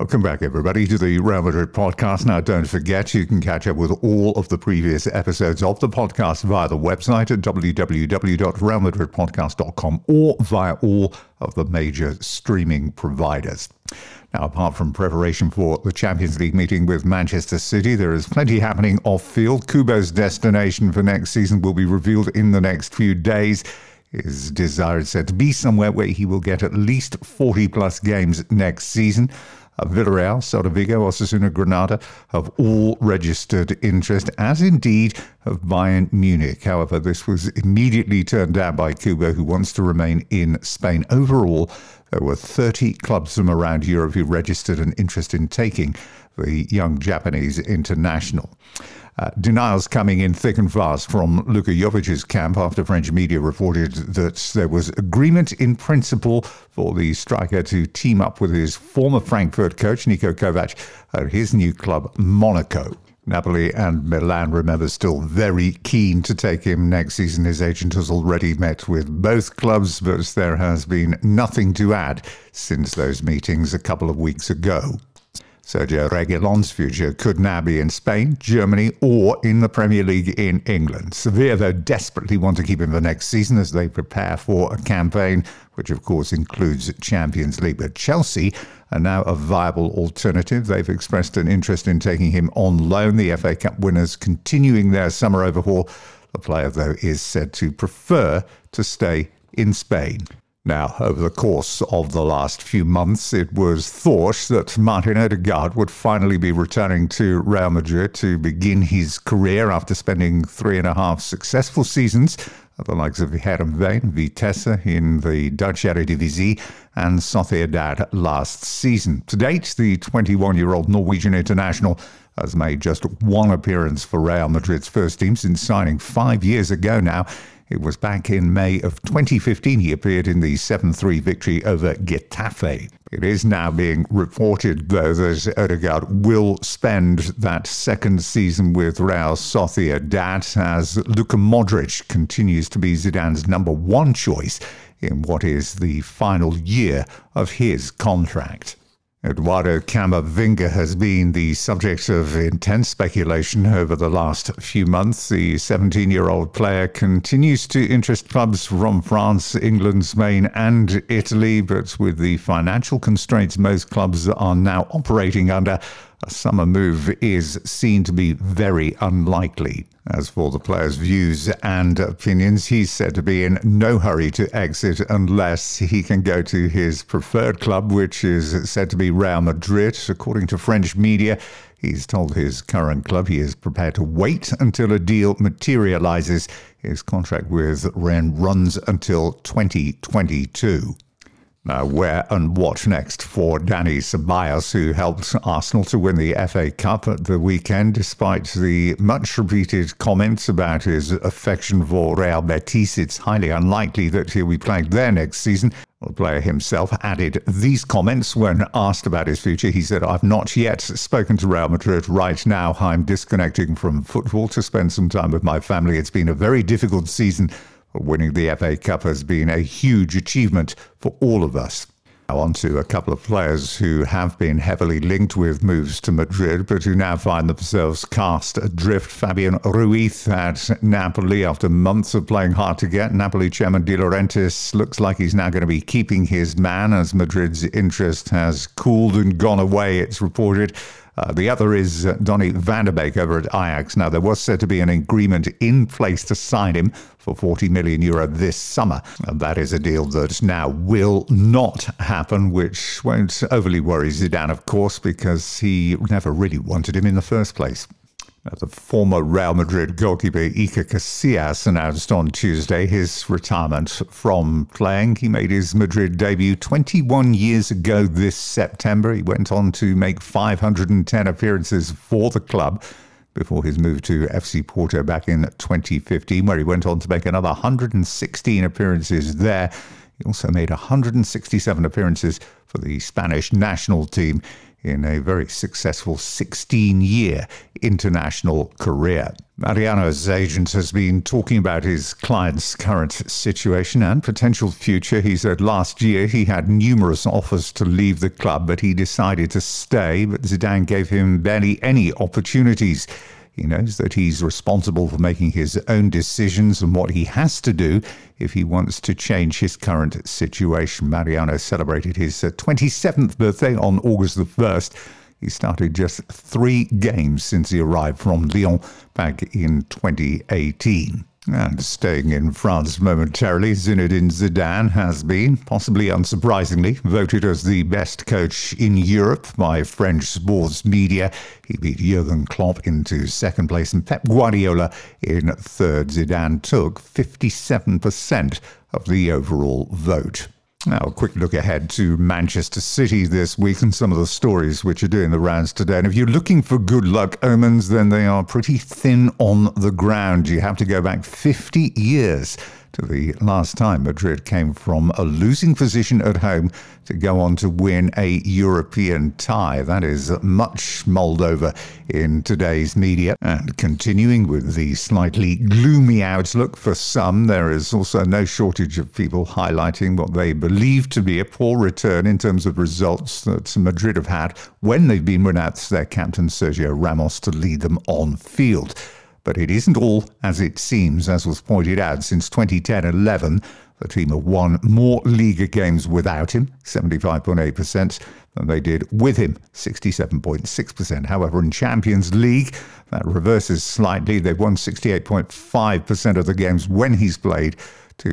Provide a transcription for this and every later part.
Welcome back, everybody, to the Real Madrid podcast. Now, don't forget, you can catch up with all of the previous episodes of the podcast via the website at www.realmadridpodcast.com or via all of the major streaming providers. Now, apart from preparation for the Champions League meeting with Manchester City, there is plenty happening off-field. Kubo's destination for next season will be revealed in the next few days. His desire is said to be somewhere where he will get at least 40-plus games next season. Villarreal, Celta Vigo, Osasuna, Granada have all registered interest, as indeed have Bayern Munich. However, this was immediately turned down by Kubo, who wants to remain in Spain. Overall, there were 30 clubs from around Europe who registered an interest in taking the young Japanese international. Denials coming in thick and fast from Luka Jovic's camp after French media reported that there was agreement in principle for the striker to team up with his former Frankfurt coach, Niko Kovac, at his new club, Monaco. Napoli and Milan, remember, still very keen to take him next season. His agent has already met with both clubs, but there has been nothing to add since those meetings a couple of weeks ago. Sergio Reguilón's future could now be in Spain, Germany, or in the Premier League in England. Sevilla, though, desperately want to keep him for next season as they prepare for a campaign which, of course, includes Champions League. But Chelsea are now a viable alternative. They've expressed an interest in taking him on loan. The FA Cup winners continuing their summer overhaul. The player, though, is said to prefer to stay in Spain. Now, over the course of the last few months, it was thought that Martin Odegaard would finally be returning to Real Madrid to begin his career after spending 3.5 successful seasons at the likes of Heerenveen, Vitesse in the Dutch Eredivisie, and Sociedad last season. To date, the 21-year-old Norwegian international has made just one appearance for Real Madrid's first team since signing 5 years ago now. It was back in May of 2015 he appeared in the 7-3 victory over Getafe. It is now being reported, though, that Odegaard will spend that second season with Real Sociedad as Luka Modric continues to be Zidane's number one choice in what is the final year of his contract. Eduardo Camavinga has been the subject of intense speculation over the last few months. The 17-year-old player continues to interest clubs from France, England, Spain and Italy, but with the financial constraints most clubs are now operating under, a summer move is seen to be very unlikely. As for the player's views and opinions, he's said to be in no hurry to exit unless he can go to his preferred club, which is said to be Real Madrid. According to French media, he's told his current club he is prepared to wait until a deal materializes. His contract with Rennes runs until 2022. Now, where and what next for Dani Ceballos, who helped Arsenal to win the FA Cup at the weekend, despite the much-repeated comments about his affection for Real Betis. It's highly unlikely that he'll be playing there next season. The player himself added these comments when asked about his future. He said, "I've not yet spoken to Real Madrid. Right now, I'm disconnecting from football to spend some time with my family. It's been a very difficult season. Winning the FA Cup has been a huge achievement for all of us." Now on to a couple of players who have been heavily linked with moves to Madrid, but who now find themselves cast adrift. Fabian Ruiz at Napoli, after months of playing hard to get. Napoli chairman De Laurentiis looks like he's now going to be keeping his man as Madrid's interest has cooled and gone away, it's reported. The other is Donny van der Beek over at Ajax. Now, there was said to be an agreement in place to sign him for €40 million this summer. And that is a deal that now will not happen, which won't overly worry Zidane, of course, because he never really wanted him in the first place. The former Real Madrid goalkeeper Iker Casillas announced on Tuesday his retirement from playing. He made his Madrid debut 21 years ago this September. He went on to make 510 appearances for the club before his move to FC Porto back in 2015, where he went on to make another 116 appearances there. He also made 167 appearances for the Spanish national team in a very successful 16-year international career. Mariano's agent has been talking about his client's current situation and potential future. He said last year he had numerous offers to leave the club, but he decided to stay. But Zidane gave him barely any opportunities. He knows that he's responsible for making his own decisions and what he has to do if he wants to change his current situation. Mariano celebrated his 27th birthday on August the 1st. He started just 3 games since he arrived from Lyon back in 2018. And staying in France momentarily, Zinedine Zidane has been, possibly unsurprisingly, voted as the best coach in Europe by French sports media. He beat Jurgen Klopp into second place and Pep Guardiola in third. Zidane took 57% of the overall vote. Now, a quick look ahead to Manchester City this week and some of the stories which are doing the rounds today. And if you're looking for good luck omens, then they are pretty thin on the ground. You have to go back 50 years to the last time Madrid came from a losing position at home to go on to win a European tie. That is much mulled over in today's media. And continuing with the slightly gloomy outlook for some, there is also no shortage of people highlighting what they believe to be a poor return in terms of results that Madrid have had when they've been without their captain Sergio Ramos to lead them on field. But it isn't all as it seems. As was pointed out, since 2010-11, the team have won more Liga games without him, 75.8%, than they did with him, 67.6%. However, in Champions League, that reverses slightly. They've won 68.5% of the games when he's played to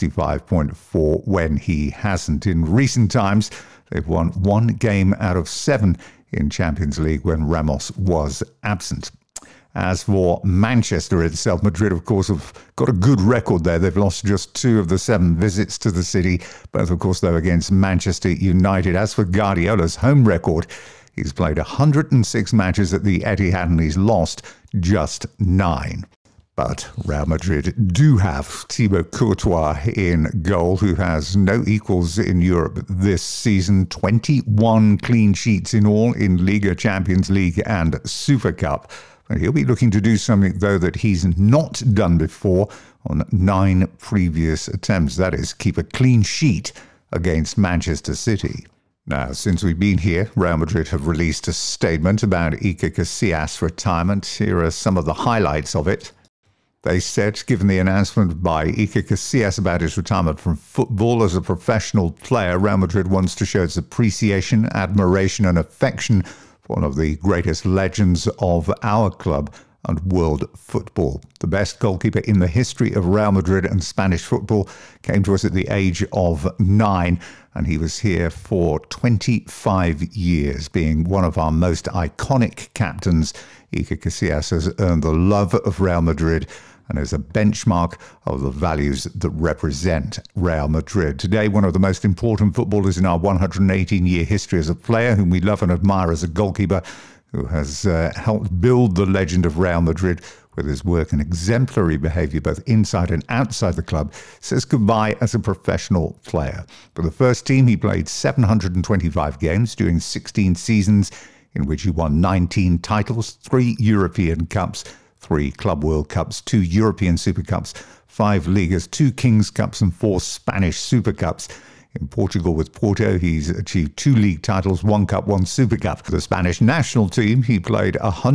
65.4% when he hasn't. In recent times, they've won 1 game out of 7 in Champions League when Ramos was absent. As for Manchester itself, Madrid, of course, have got a good record there. They've lost just 2 of the 7 visits to the city, both, of course, though, against Manchester United. As for Guardiola's home record, he's played 106 matches at the Etihad and he's lost just 9. But Real Madrid do have Thibaut Courtois in goal, who has no equals in Europe this season. 21 clean sheets in all in Liga, Champions League and Super Cup. He'll be looking to do something, though, that he's not done before on 9 previous attempts. That is, keep a clean sheet against Manchester City. Now, since we've been here, Real Madrid have released a statement about Iker Casillas' retirement. Here are some of the highlights of it. They said, given the announcement by Iker Casillas about his retirement from football as a professional player, Real Madrid wants to show its appreciation, admiration and affection one of the greatest legends of our club and world football. The best goalkeeper in the history of Real Madrid and Spanish football came to us at the age of 9, and he was here for 25 years, being one of our most iconic captains. Iker Casillas has earned the love of Real Madrid and is a benchmark of the values that represent Real Madrid. Today, one of the most important footballers in our 118-year history as a player, whom we love and admire as a goalkeeper, who has helped build the legend of Real Madrid with his work and exemplary behaviour both inside and outside the club, says goodbye as a professional player. For the first team, he played 725 games during 16 seasons, in which he won 19 titles, 3 European Cups, 3 Club World Cups, 2 European Super Cups, 5 Ligas, 2 Kings Cups and 4 Spanish Super Cups. In Portugal with Porto, he's achieved 2 league titles, 1 cup, 1 Super Cup. For the Spanish national team, he played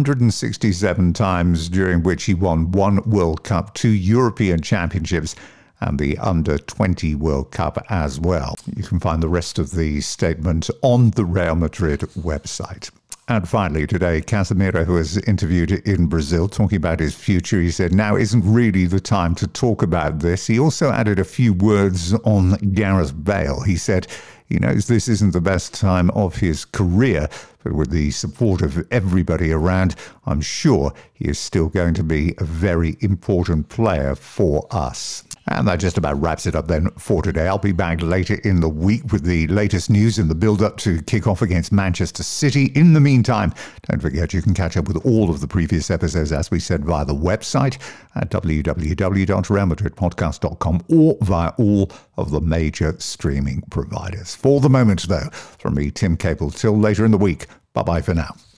167 times, during which he won 1 World Cup, 2 European Championships and the Under-20 World Cup as well. You can find the rest of the statement on the Real Madrid website. And finally today, Casemiro, who was interviewed in Brazil, talking about his future, he said, now isn't really the time to talk about this. He also added a few words on Gareth Bale. He said he knows this isn't the best time of his career, but with the support of everybody around, I'm sure he is still going to be a very important player for us. And that just about wraps it up then for today. I'll be back later in the week with the latest news in the build-up to kick off against Manchester City. In the meantime, don't forget you can catch up with all of the previous episodes, as we said, via the website at www.realmadridpodcast.com or via all of the major streaming providers. For the moment, though, from me, Tim Cable, till later in the week, Bye-bye for now.